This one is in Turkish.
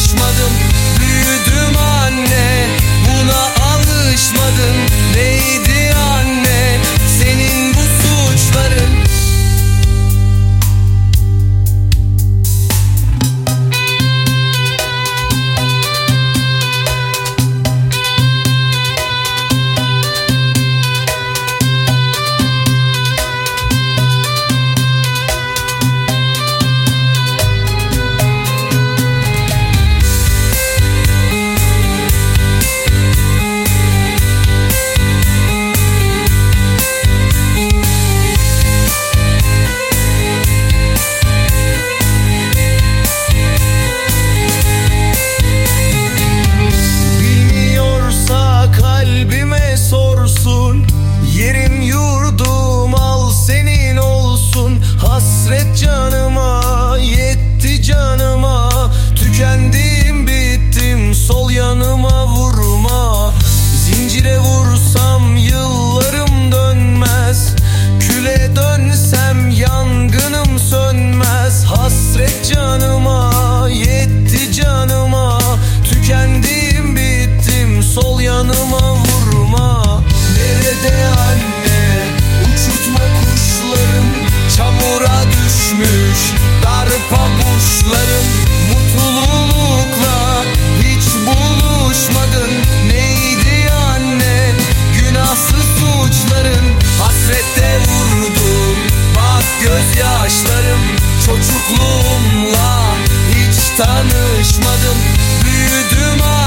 tanışmadım. Büyüdüm anne, buna alışmadın. Neydi anne senin bu suçların? Yerim yurdum al senin olsun. Hasret canıma yetti canıma. Tükendim bittim sol yanıma vurma. Zincire vursam yıllarım dönmez. Küle dönsem yangınım sönmez. Hasret canıma yetti canıma. Tükendim bittim sol yanıma vurma. Nerede anne uçurtma kuşlarım? Çamura düşmüş dar pabuçlarım. Mutlulukla hiç buluşmadın. Neydi anne günahsız suçların? Hasrette vurdum bak gözyaşlarım. Çocukluğumla hiç tanışmadım. Büyüdüm